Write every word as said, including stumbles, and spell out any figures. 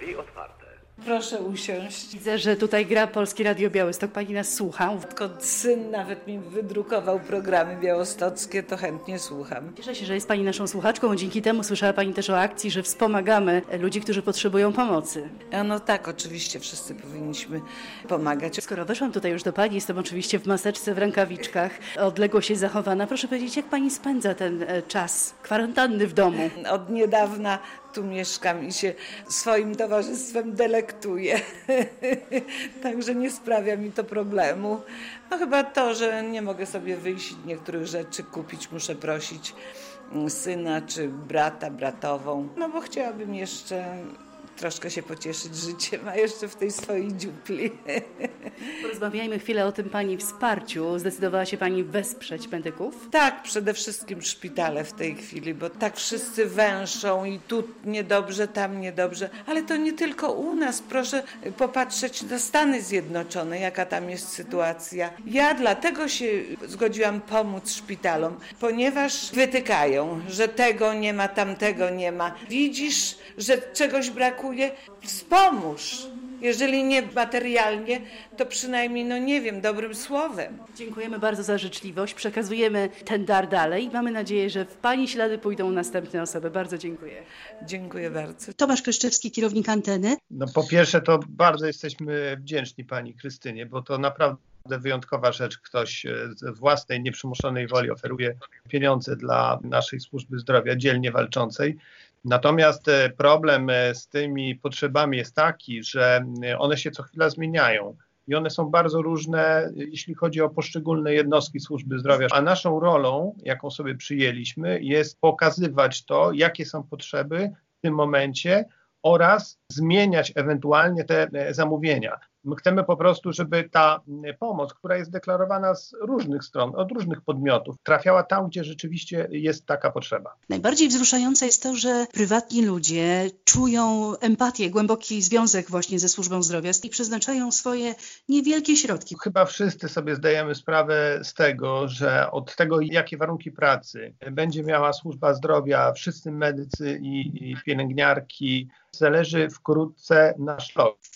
Drzwi otwarte. Proszę usiąść. Widzę, że tutaj gra Polskie Radio Białystok. Pani nas słucha. Odkąd syn nawet mi wydrukował programy białostockie, to chętnie słucham. Cieszę się, że jest Pani naszą słuchaczką. Dzięki temu słyszała Pani też o akcji, że wspomagamy ludzi, którzy potrzebują pomocy. A no tak, oczywiście wszyscy powinniśmy pomagać. Skoro weszłam tutaj już do Pani, jestem oczywiście w maseczce, w rękawiczkach. Odległość jest zachowana. Proszę powiedzieć, jak Pani spędza ten czas kwarantanny w domu? Od niedawna tu mieszkam i się swoim towarzystwem delektuję. Także nie sprawia mi to problemu. No chyba to, że nie mogę sobie wyjść niektórych rzeczy kupić, muszę prosić syna czy brata, bratową. No bo chciałabym jeszcze troszkę się pocieszyć życiem, a jeszcze w tej swojej dziupli. Porozmawiajmy chwilę o tym Pani wsparciu. Zdecydowała się Pani wesprzeć medyków? Tak, przede wszystkim szpitale w tej chwili, bo tak wszyscy węszą i tu niedobrze, tam niedobrze. Ale to nie tylko u nas. Proszę popatrzeć na Stany Zjednoczone, jaka tam jest sytuacja. Ja dlatego się zgodziłam pomóc szpitalom, ponieważ wytykają, że tego nie ma, tamtego nie ma. Widzisz, że czegoś brakuje, wspomóż. Jeżeli nie materialnie, to przynajmniej, no nie wiem, dobrym słowem. Dziękujemy bardzo za życzliwość. Przekazujemy ten dar dalej i mamy nadzieję, że w Pani ślady pójdą następne osoby. Bardzo dziękuję. Dziękuję bardzo. Tomasz Kryszczewski, kierownik Anteny. No po pierwsze to bardzo jesteśmy wdzięczni Pani Krystynie, bo to naprawdę wyjątkowa rzecz. Ktoś z własnej, nieprzymuszonej woli oferuje pieniądze dla naszej służby zdrowia dzielnie walczącej. Natomiast problem z tymi potrzebami jest taki, że one się co chwila zmieniają i one są bardzo różne, jeśli chodzi o poszczególne jednostki służby zdrowia. A naszą rolą, jaką sobie przyjęliśmy, jest pokazywać to, jakie są potrzeby w tym momencie oraz zmieniać ewentualnie te zamówienia. My chcemy po prostu, żeby ta pomoc, która jest deklarowana z różnych stron, od różnych podmiotów, trafiała tam, gdzie rzeczywiście jest taka potrzeba. Najbardziej wzruszające jest to, że prywatni ludzie czują empatię, głęboki związek właśnie ze służbą zdrowia i przeznaczają swoje niewielkie środki. Chyba wszyscy sobie zdajemy sprawę z tego, że od tego, jakie warunki pracy będzie miała służba zdrowia, wszyscy medycy i, i pielęgniarki, zależy wkrótce nasz los.